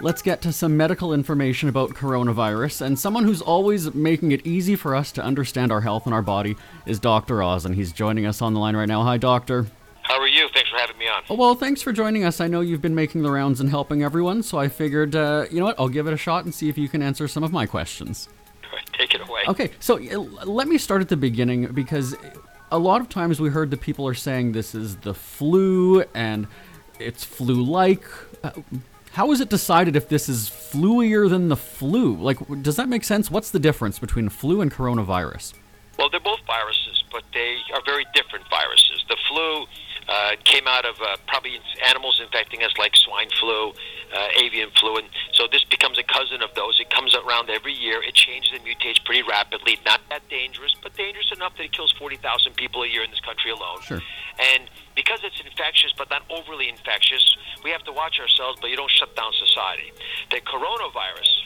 let's get to some medical information about coronavirus. And someone who's always making it easy for us to understand our health and our body is Dr. Oz, and he's joining us on the line right now. Hi, Doctor. How are you? Thanks for having me on. Oh, well, thanks for joining us. I know you've been making the rounds and helping everyone, so I figured, you know what, I'll give it a shot and see if you can answer some of my questions. All right, take it away. Okay, so let me start at the beginning, because a lot of times we heard that people are saying this is the flu and it's flu-like. How is it decided if this is fluier than the flu? Like, does that make sense? What's the difference between flu and coronavirus? Well, they're both viruses, but they are very different viruses. The flu came out of probably animals infecting us like swine flu, avian flu, and so this becomes a cousin of those. It comes around every year. It changes and mutates pretty rapidly. Not that dangerous, but dangerous enough that it kills 40,000 people a year in this country alone. Sure. And because it's infectious but not overly infectious, we have to watch ourselves, but you don't shut down society. The coronavirus,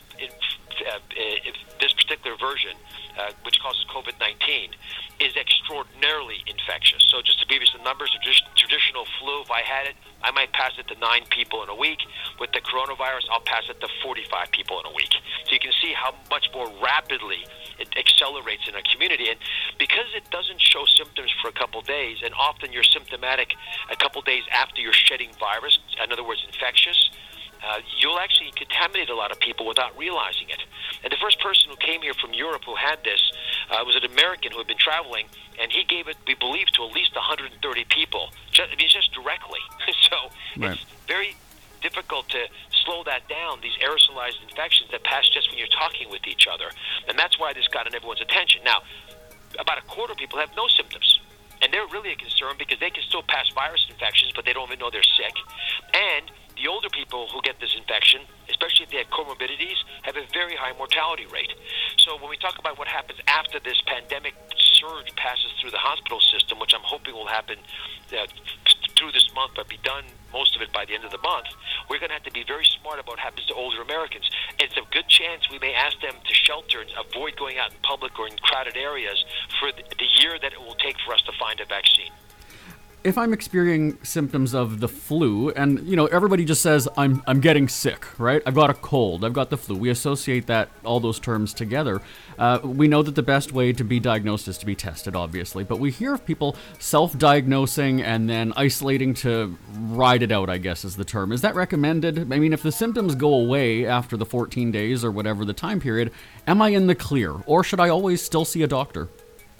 this particular version, which causes COVID-19, is extraordinarily infectious. So just to give you some numbers, traditional flu, if I had it, I might pass it to 9 people in a week. With the coronavirus, I'll pass it to 45 people in a week. So you can see how much more rapidly it accelerates in a community. And because it doesn't show symptoms for a couple days, and often you're symptomatic a couple days after you're shedding virus, in other words, infectious, you'll actually contaminate a lot of people without realizing it. And the first person who came here from Europe who had this was an American who had been traveling, and he gave it, we believe, to at least 130 people, just directly. So Right. It's very difficult to slow that down, these aerosolized infections that pass just when you're talking with each other. And that's why this got on everyone's attention. Now, about a quarter of people have no symptoms. And they're really a concern because they can still pass virus infections, but they don't even know they're sick. And the older people who get this infection, especially if they have comorbidities, have a very high mortality rate. So when we talk about what happens after this pandemic surge passes through the hospital system, which I'm hoping will happen through this month, but be done, most of it, by the end of the month, we're going to have to be very smart about what happens to older Americans. It's a good chance we may ask them to shelter and avoid going out in public or in crowded areas for the year that it will take for us to find a vaccine. If I'm experiencing symptoms of the flu, and, you know, everybody just says, I'm getting sick, right? I've got a cold, I've got the flu. We associate that, all those terms together. We know that the best way to be diagnosed is to be tested, obviously. But we hear of people self-diagnosing and then isolating to ride it out, I guess is the term. Is that recommended? I mean, if the symptoms go away after the 14 days or whatever the time period, am I in the clear? Or should I always still see a doctor?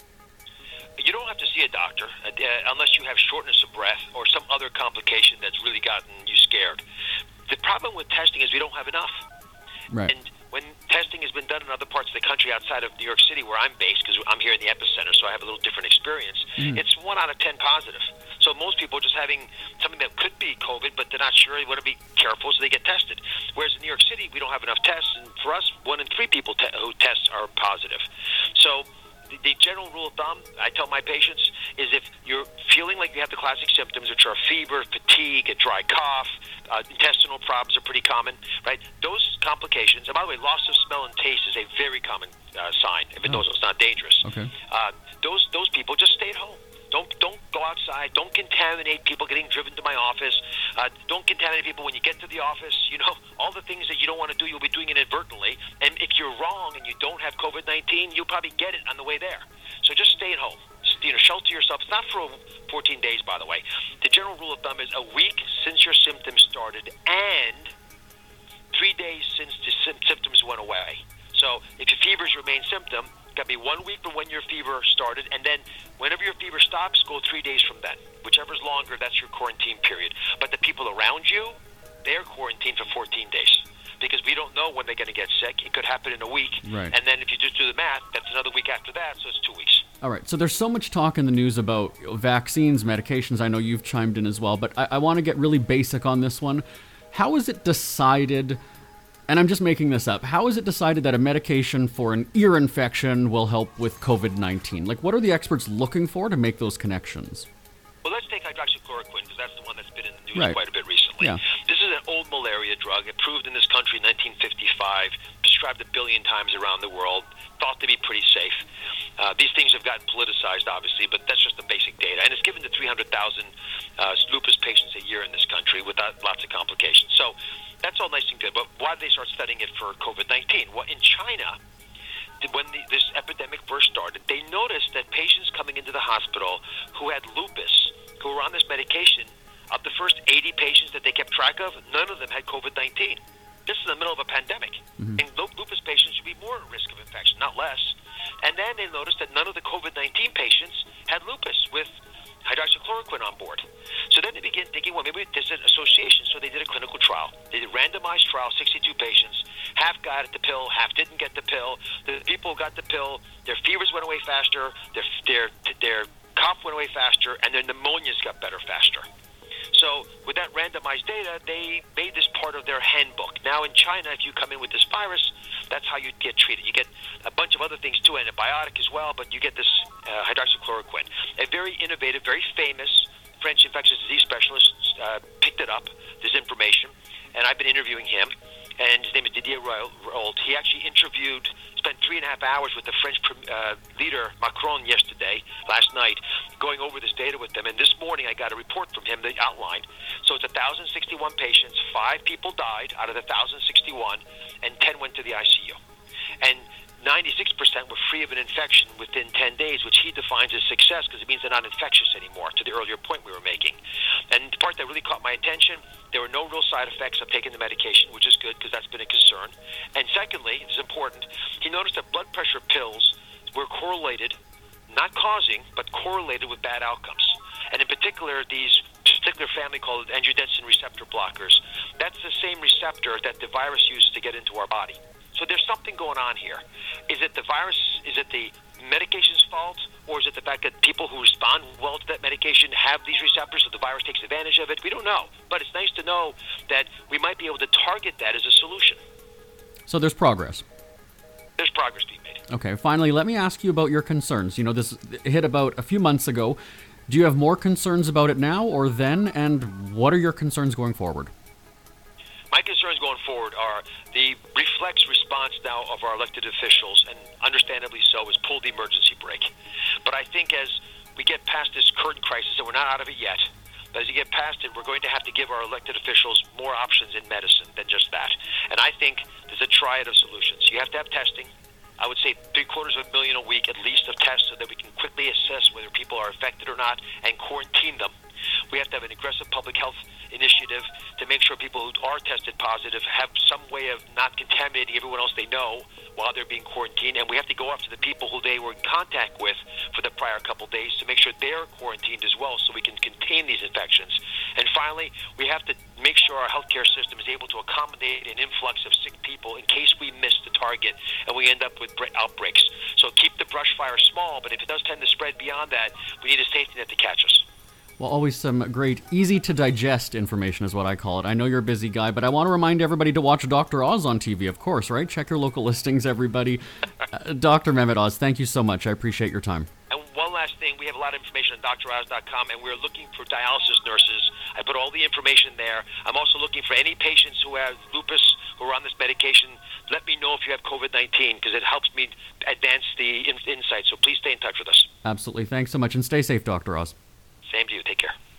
You don't have to see a doctor unless you have shortness of breath or some other complication that's really gotten you scared. The problem with testing is we don't have enough. Right. And when testing has been done in other parts of the country outside of New York City, where I'm based, because I'm here in the epicenter, so I have a little different experience, it's 1 out of 10 positive. So most people are just having something that could be COVID, but they're not sure. They want to be careful, so they get tested. Whereas in New York City, we don't have enough tests, and for us, 1 in 3 people who test are positive. So the general rule of thumb, I tell my patients, is if you're feeling like you have the classic symptoms, which are fever, fatigue, a dry cough, intestinal problems are pretty common, right? Those complications, and by the way, loss of smell and taste is a very common sign, even though it's not dangerous. Okay. Those people just stay at home. Don't go outside. Don't contaminate people getting driven to my office. Don't contaminate people when you get to the office. You know, all the things that you don't want to do, you'll be doing inadvertently. And if you're wrong and you don't have COVID-19, you'll probably get it on the way there. So just stay at home. Shelter yourself. It's not for 14 days, by the way. The general rule of thumb is a week since your symptoms started and 3 days since the symptoms went away. So if your fevers remain symptom, it's got to be 1 week from when your fever started, and then whenever your fever stops, go 3 days from then. Whichever's longer, that's your quarantine period. But the people around you, they're quarantined for 14 days. Because we don't know when they're going to get sick. It could happen in a week. Right. And then if you just do the math, that's another week after that, so it's 2 weeks. All right, so there's so much talk in the news about vaccines, medications. I know you've chimed in as well, but I want to get really basic on this one. How is it decided, and I'm just making this up, how is it decided that a medication for an ear infection will help with COVID-19? Like, what are the experts looking for to make those connections? Well, let's take hydroxychloroquine, because that's the one that's been in the news Right. quite a bit recently. Yeah. This is an old malaria drug, approved in this country in 1955, prescribed 1 billion times around the world, thought to be pretty safe. These things have gotten politicized, obviously, but that's just the basic data. And it's given to 300,000 lupus patients a year in this country without lots of complications. So That's all nice and good, but why did they start studying it for COVID-19? Well, in China, when this epidemic first started, they noticed that patients coming into the hospital who had lupus, who were on this medication, of the first 80 patients that they kept track of, none of them had COVID-19. This is in the middle of a pandemic. Mm-hmm. And lupus patients should be more at risk of infection, not less. And then they noticed that none of the COVID-19 patients had lupus with hydroxychloroquine on board. So then they began thinking, well, maybe there's an association. So they did a clinical trial. They did a randomized trial, 62 patients. Half got the pill, half didn't get the pill. The people who got the pill, their fevers went away faster, their cough went away faster, and their pneumonias got better faster. So with that randomized data, they made this part of their handbook. Now in China, if you come in with this virus, that's how you get treated. You get a bunch of other things too, antibiotic as well, but you get this hydroxychloroquine. A very innovative, very famous French infectious disease specialist picked it up, this information, and I've been interviewing him. And his name is Didier Raoult. He actually spent 3.5 hours with the French leader Macron last night, going over this data with them. And this morning I got a report from him that outlined. So it's 1,061 patients, 5 people died out of the 1,061, and 10 went to the ICU. And 96% were free of an infection within 10 days, which he defines as success because it means they're not infectious anymore, to the earlier point we were making. And the part that really caught my attention, there were no real side effects of taking the medication, which is good because that's been a concern. And secondly, it's important, he noticed that blood pressure pills were correlated, not causing, but correlated with bad outcomes. And in particular, these particular family called angiotensin receptor blockers, that's the same receptor that the virus uses to get into our body. So there's something going on here. Is it the virus? Is it the medication's fault? Or is it the fact that people who respond well to that medication have these receptors so the virus takes advantage of it? We don't know. But it's nice to know that we might be able to target that as a solution. So there's progress. There's progress being made. Okay, finally, let me ask you about your concerns. You know, this hit about a few months ago. Do you have more concerns about it now or then? And what are your concerns going forward? My concerns going forward are the reflex response now of our elected officials, and understandably so, is pull the emergency brake. But I think as we get past this current crisis, and we're not out of it yet, but as you get past it, we're going to have to give our elected officials more options in medicine than just that. And I think there's a triad of solutions. You have to have testing. I would say 750,000 a week at least of tests so that we can quickly assess whether people are affected or not and quarantine them. We have to have an aggressive public health initiative to make sure people who are tested positive have some way of not contaminating everyone else they know while they're being quarantined. And we have to go after the people who they were in contact with for the prior couple of days to make sure they're quarantined as well so we can contain these infections. And finally, we have to make sure our healthcare system is able to accommodate an influx of sick people in case we miss the target and we end up with outbreaks. So keep the brush fire small, but if it does tend to spread beyond that, we need a safety net to catch us. Well, always some great, easy-to-digest information is what I call it. I know you're a busy guy, but I want to remind everybody to watch Dr. Oz on TV, of course, right? Check your local listings, everybody. Dr. Mehmet Oz, thank you so much. I appreciate your time. And one last thing, we have a lot of information on droz.com, and we're looking for dialysis nurses. I put all the information there. I'm also looking for any patients who have lupus, who are on this medication. Let me know if you have COVID-19, because it helps me advance the insight. So please stay in touch with us. Absolutely. Thanks so much, and stay safe, Dr. Oz. Same to you. Take care.